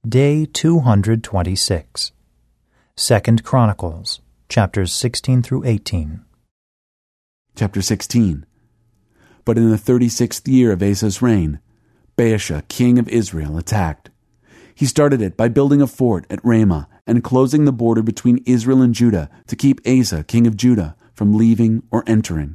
Day 226. 2 Chronicles, chapters 16 through 18. Chapter 16. But in the 36th year of Asa's reign, Baasha, king of Israel, attacked. He started it by building a fort at Ramah and closing the border between Israel and Judah to keep Asa, king of Judah, from leaving or entering.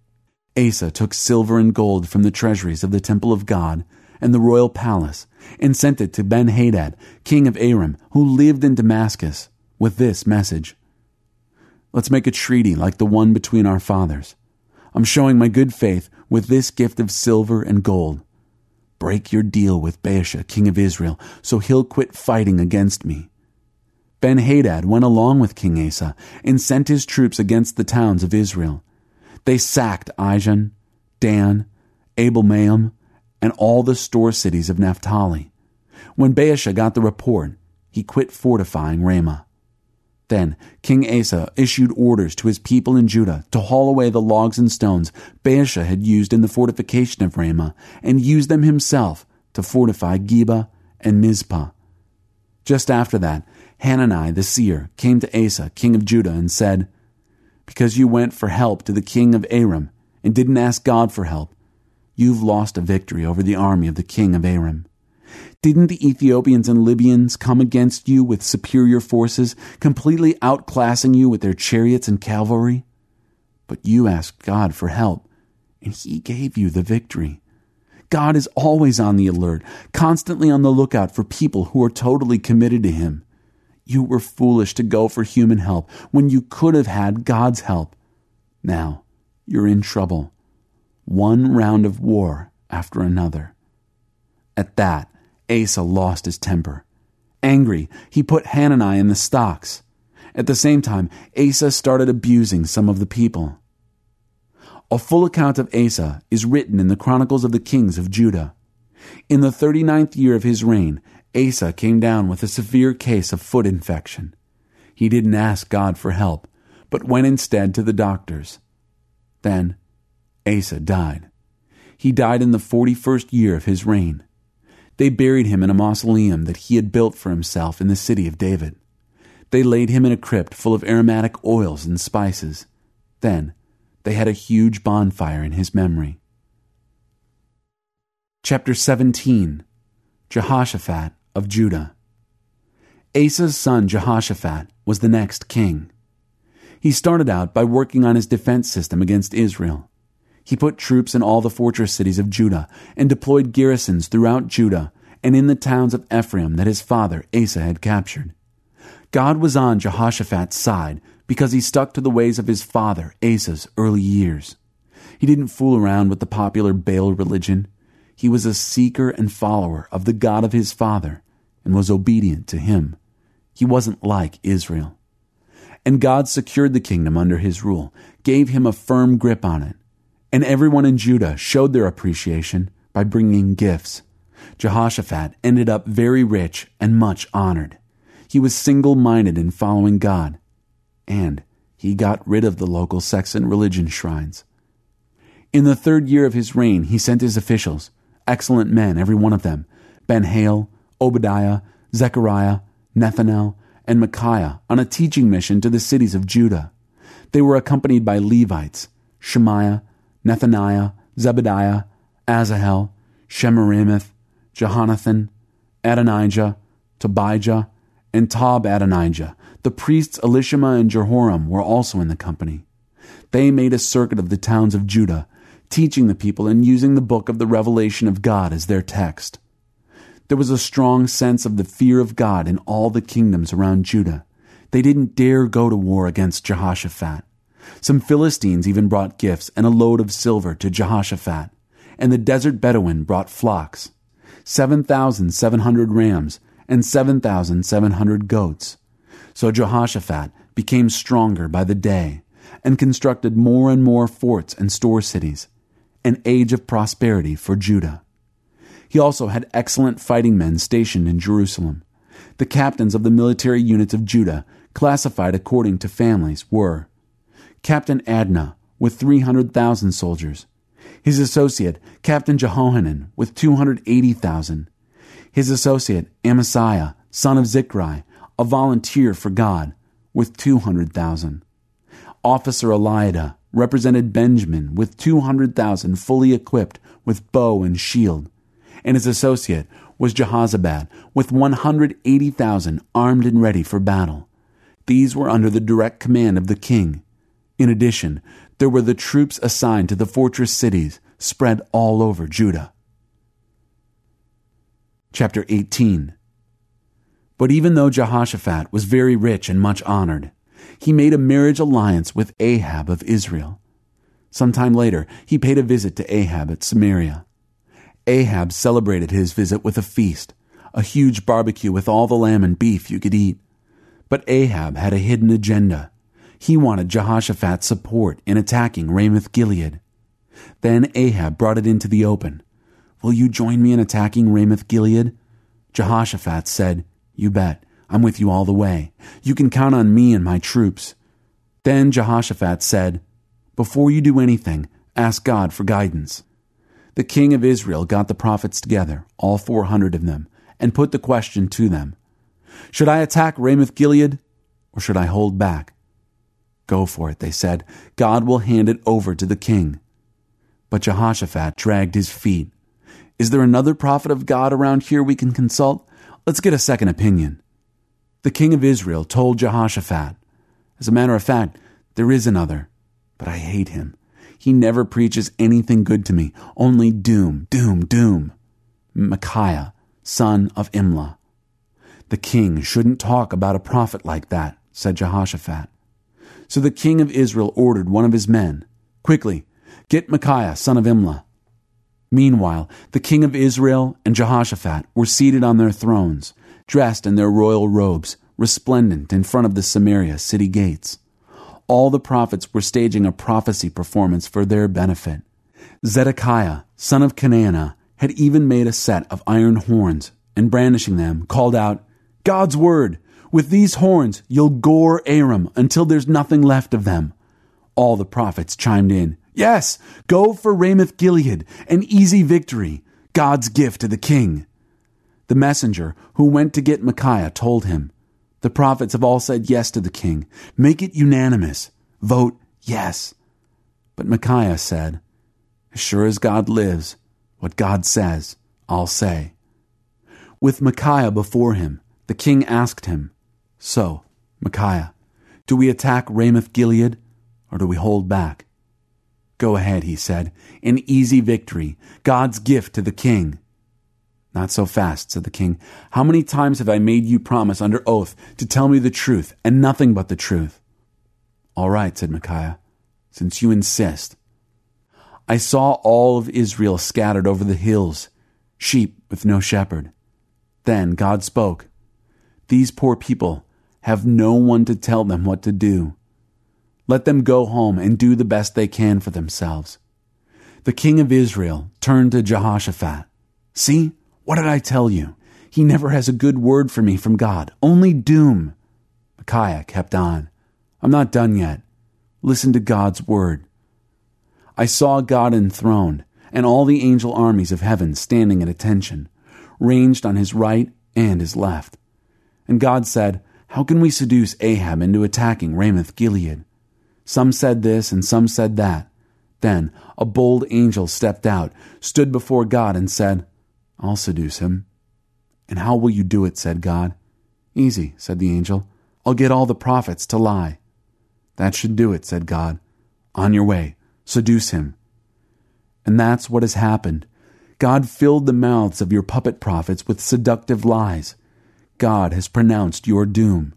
Asa took silver and gold from the treasuries of the temple of God and the royal palace, and sent it to Ben-Hadad, king of Aram, who lived in Damascus, with this message: "Let's make a treaty like the one between our fathers. I'm showing my good faith with this gift of silver and gold. Break your deal with Baasha, king of Israel, so he'll quit fighting against me." Ben-Hadad went along with King Asa and sent his troops against the towns of Israel. They sacked Ijon, Dan, Abel-Maim, and all the store cities of Naphtali. When Baasha got the report, he quit fortifying Ramah. Then King Asa issued orders to his people in Judah to haul away the logs and stones Baasha had used in the fortification of Ramah, and use them himself to fortify Geba and Mizpah. Just after that, Hanani the seer came to Asa, king of Judah, and said, "Because you went for help to the king of Aram and didn't ask God for help, you've lost a victory over the army of the king of Aram. Didn't the Ethiopians and Libyans come against you with superior forces, completely outclassing you with their chariots and cavalry? But you asked God for help, and he gave you the victory. God is always on the alert, constantly on the lookout for people who are totally committed to him. You were foolish to go for human help when you could have had God's help. Now you're in trouble. One round of war after another." At that, Asa lost his temper. Angry, he put Hanani in the stocks. At the same time, Asa started abusing some of the people. A full account of Asa is written in the Chronicles of the Kings of Judah. In the 39th year of his reign, Asa came down with a severe case of foot infection. He didn't ask God for help, but went instead to the doctors. Then Asa died. He died in the 41st year of his reign. They buried him in a mausoleum that he had built for himself in the city of David. They laid him in a crypt full of aromatic oils and spices. Then they had a huge bonfire in his memory. Chapter 17. Jehoshaphat of Judah. Asa's son Jehoshaphat was the next king. He started out by working on his defense system against Israel. He put troops in all the fortress cities of Judah and deployed garrisons throughout Judah and in the towns of Ephraim that his father Asa had captured. God was on Jehoshaphat's side because he stuck to the ways of his father Asa's early years. He didn't fool around with the popular Baal religion. He was a seeker and follower of the God of his father and was obedient to him. He wasn't like Israel. And God secured the kingdom under his rule, gave him a firm grip on it. And everyone in Judah showed their appreciation by bringing gifts. Jehoshaphat ended up very rich and much honored. He was single-minded in following God, and he got rid of the local sex and religion shrines. In the 3rd year of his reign, he sent his officials, excellent men, every one of them, Ben-Hail, Obadiah, Zechariah, Nethanel, and Micaiah, on a teaching mission to the cities of Judah. They were accompanied by Levites, Shemaiah, Nethaniah, Zebediah, Asahel, Shemiramoth, Jehonathan, Adonijah, Tobijah, and Tob-Adonijah. The priests Elishama and Jehoram were also in the company. They made a circuit of the towns of Judah, teaching the people and using the book of the revelation of God as their text. There was a strong sense of the fear of God in all the kingdoms around Judah. They didn't dare go to war against Jehoshaphat. Some Philistines even brought gifts and a load of silver to Jehoshaphat, and the desert Bedouin brought flocks, 7,700 rams and 7,700 goats. So Jehoshaphat became stronger by the day and constructed more and more forts and store cities, an age of prosperity for Judah. He also had excellent fighting men stationed in Jerusalem. The captains of the military units of Judah, classified according to families, were Captain Adnah, with 300,000 soldiers. His associate, Captain Jehohanan, with 280,000. His associate, Amasiah, son of Zichri, a volunteer for God, with 200,000. Officer Eliada represented Benjamin with 200,000 fully equipped with bow and shield, and his associate was Jehozabad with 180,000 armed and ready for battle. These were under the direct command of the king. In addition, there were the troops assigned to the fortress cities spread all over Judah. Chapter 18. But even though Jehoshaphat was very rich and much honored, he made a marriage alliance with Ahab of Israel. Sometime later, he paid a visit to Ahab at Samaria. Ahab celebrated his visit with a feast, a huge barbecue with all the lamb and beef you could eat. But Ahab had a hidden agenda. He wanted Jehoshaphat's support in attacking Ramoth-Gilead. Then Ahab brought it into the open. "Will you join me in attacking Ramoth-Gilead?" Jehoshaphat said, "You bet. I'm with you all the way. You can count on me and my troops." Then Jehoshaphat said, "Before you do anything, ask God for guidance." The king of Israel got the prophets together, all 400 of them, and put the question to them, "Should I attack Ramoth-Gilead, or should I hold back?" "Go for it," they said. "God will hand it over to the king." But Jehoshaphat dragged his feet. "Is there another prophet of God around here we can consult? Let's get a second opinion." The king of Israel told Jehoshaphat, "As a matter of fact, there is another, but I hate him. He never preaches anything good to me, only doom, doom, doom. Micaiah, son of Imlah." "The king shouldn't talk about a prophet like that," said Jehoshaphat. So the king of Israel ordered one of his men, "Quickly, get Micaiah, son of Imlah." Meanwhile, the king of Israel and Jehoshaphat were seated on their thrones, dressed in their royal robes, resplendent in front of the Samaria city gates. All the prophets were staging a prophecy performance for their benefit. Zedekiah, son of Kenaanah, had even made a set of iron horns, and brandishing them, called out, "God's word! With these horns you'll gore Aram until there's nothing left of them." All the prophets chimed in, "Yes, go for Ramoth-Gilead, an easy victory, God's gift to the king." The messenger who went to get Micaiah told him, "The prophets have all said yes to the king. Make it unanimous. Vote yes." But Micaiah said, "As sure as God lives, what God says, I'll say." With Micaiah before him, the king asked him, "So, Micaiah, do we attack Ramoth-Gilead, or do we hold back?" "Go ahead," he said. "An easy victory, God's gift to the king." "Not so fast," said the king. "How many times have I made you promise under oath to tell me the truth and nothing but the truth?" "All right," said Micaiah, "since you insist." "I saw all of Israel scattered over the hills, sheep with no shepherd." Then God spoke, "These poor people have no one to tell them what to do. Let them go home and do the best they can for themselves." The king of Israel turned to Jehoshaphat. "See? What did I tell you? He never has a good word for me from God, only doom." Micaiah kept on, "I'm not done yet. Listen to God's word. I saw God enthroned, and all the angel armies of heaven standing at attention, ranged on his right and his left. And God said, how can we seduce Ahab into attacking Ramoth-Gilead? Some said this and some said that. Then a bold angel stepped out, stood before God, and said, I'll seduce him. "And how will you do it?" said God. "Easy," said the angel. "I'll get all the prophets to lie." "That should do it," said God. "On your way, seduce him." And that's what has happened. God filled the mouths of your puppet prophets with seductive lies. God has pronounced your doom.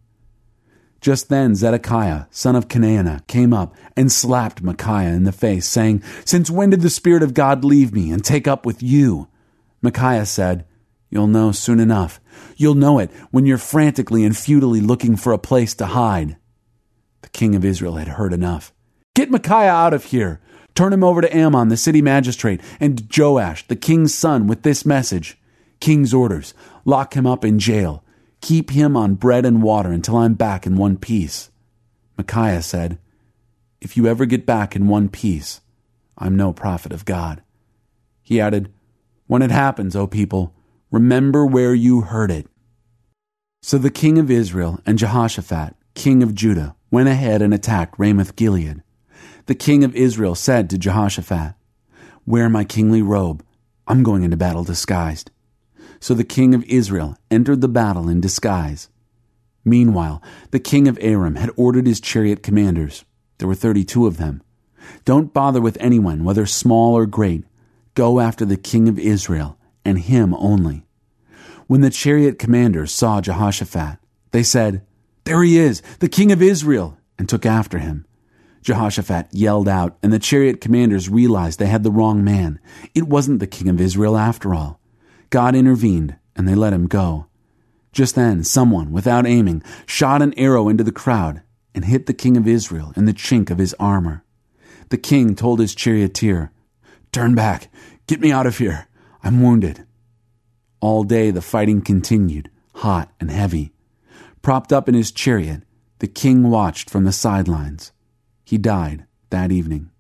Just then Zedekiah, son of Kenaanah, came up and slapped Micaiah in the face, saying, "Since when did the Spirit of God leave me and take up with you?" Micaiah said, "You'll know soon enough. You'll know it when you're frantically and futilely looking for a place to hide." The king of Israel had heard enough. "Get Micaiah out of here. Turn him over to Ammon, the city magistrate, and Joash, the king's son, with this message. King's orders. Lock him up in jail. Keep him on bread and water until I'm back in one piece." Micaiah said, "If you ever get back in one piece, I'm no prophet of God." He added, "When it happens, O people, remember where you heard it." So the king of Israel and Jehoshaphat, king of Judah, went ahead and attacked Ramoth-Gilead. The king of Israel said to Jehoshaphat, "Wear my kingly robe. I'm going into battle disguised." So the king of Israel entered the battle in disguise. Meanwhile, the king of Aram had ordered his chariot commanders. There were 32 of them. "Don't bother with anyone, whether small or great. Go after the king of Israel, and him only." When the chariot commanders saw Jehoshaphat, they said, "There he is, the king of Israel," and took after him. Jehoshaphat yelled out, and the chariot commanders realized they had the wrong man. It wasn't the king of Israel after all. God intervened, and they let him go. Just then, someone, without aiming, shot an arrow into the crowd and hit the king of Israel in the chink of his armor. The king told his charioteer, "Turn back. Get me out of here. I'm wounded." All day the fighting continued, hot and heavy. Propped up in his chariot, the king watched from the sidelines. He died that evening.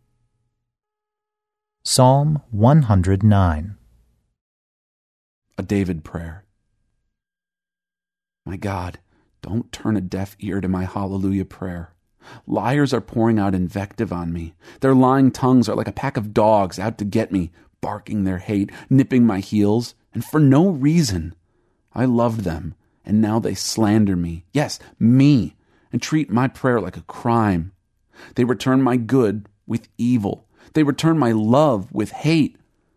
Psalm 109. A David prayer. My God, don't turn a deaf ear to my hallelujah prayer. Liars are pouring out invective on me. Their lying tongues are like a pack of dogs out to get me, barking their hate, nipping my heels, and for no reason. I loved them, and now they slander me. Yes, me, and treat my prayer like a crime. They return my good with evil. They return my love with hate.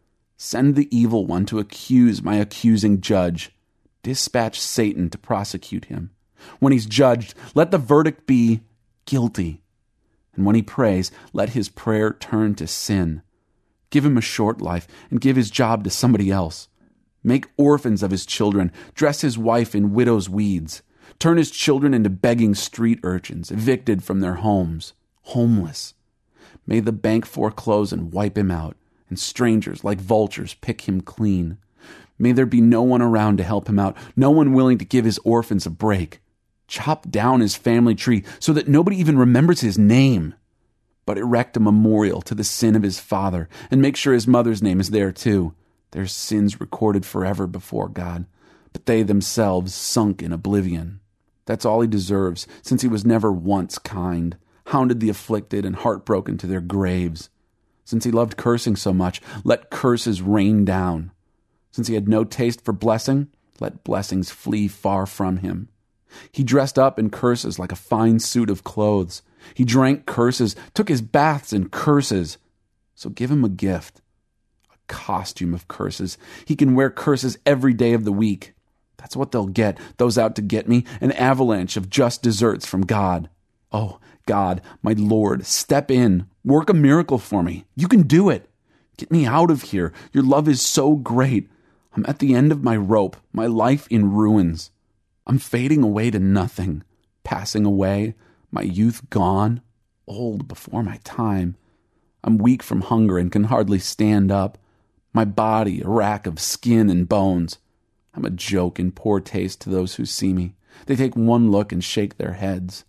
Send the evil one to accuse my accusing judge. Dispatch Satan to prosecute him. When he's judged, let the verdict be guilty. And when he prays, let his prayer turn to sin. Give him a short life and give his job to somebody else. Make orphans of his children. Dress his wife in widow's weeds. Turn his children into begging street urchins, evicted from their homes. Homeless. May the bank foreclose and wipe him out, and strangers like vultures pick him clean. May there be no one around to help him out, no one willing to give his orphans a break. Chop down his family tree so that nobody even remembers his name. But erect a memorial to the sin of his father, and make sure his mother's name is there too. Their sins recorded forever before God, but they themselves sunk in oblivion. That's all he deserves, since he was never once kind. Hounded the afflicted and heartbroken to their graves. Since he loved cursing so much, let curses rain down. Since he had no taste for blessing, let blessings flee far from him. He dressed up in curses like a fine suit of clothes. He drank curses, took his baths in curses. So give him a gift, a costume of curses. He can wear curses every day of the week. That's what they'll get, those out to get me, an avalanche of just desserts from God. Oh, God, my Lord, step in. Work a miracle for me. You can do it. Get me out of here. Your love is so great. I'm at the end of my rope, my life in ruins. I'm fading away to nothing, passing away, my youth gone, old before my time. I'm weak from hunger and can hardly stand up. My body a rack of skin and bones. I'm a joke in poor taste to those who see me. They take one look and shake their heads.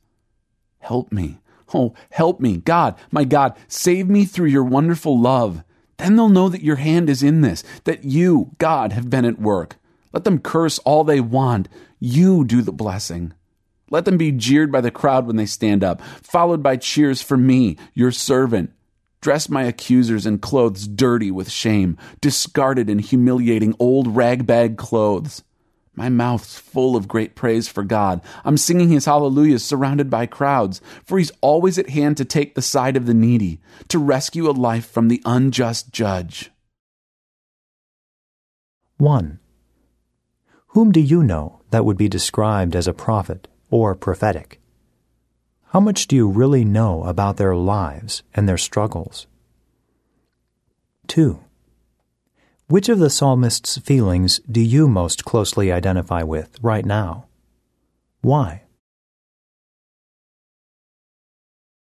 Help me. Oh, help me. God, my God, save me through your wonderful love. Then they'll know that your hand is in this, that you, God, have been at work. Let them curse all they want. You do the blessing. Let them be jeered by the crowd when they stand up, followed by cheers for me, your servant. Dress my accusers in clothes dirty with shame, discarded and humiliating old ragbag clothes. My mouth's full of great praise for God. I'm singing his hallelujahs surrounded by crowds, for he's always at hand to take the side of the needy, to rescue a life from the unjust judge. 1. Whom do you know that would be described as a prophet or prophetic? How much do you really know about their lives and their struggles? 2. Which of the psalmist's feelings do you most closely identify with right now? Why?